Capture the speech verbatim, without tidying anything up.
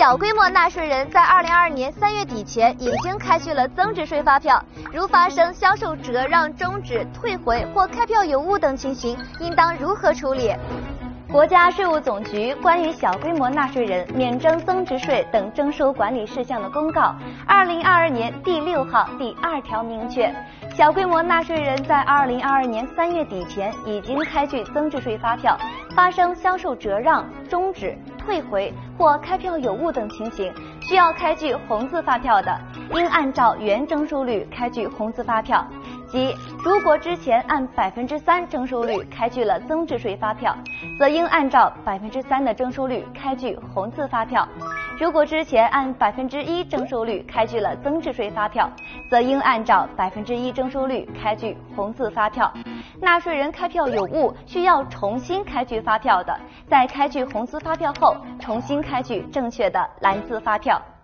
小规模纳税人在二零二二年三月底前已经开具了增值税发票，如发生销售折让、终止、退回或开票有误等情形，应当如何处理？国家税务总局关于小规模纳税人免征增值税等征收管理事项的公告，二零二二年第六号第二条明确，小规模纳税人在二零二二年三月底前已经开具增值税发票，发生销售折让、终止、退回或开票有误等情形，需要开具红字发票的，应按照原征收率开具红字发票。即如果之前按百分之三征收率开具了增值税发票，则应按照百分之三的征收率开具红字发票；如果之前按百分之一征收率开具了增值税发票，则应按照百分之一征收率开具红字发票。纳税人开票有误，需要重新开具发票的，在开具红字发票后，重新开具正确的蓝字发票。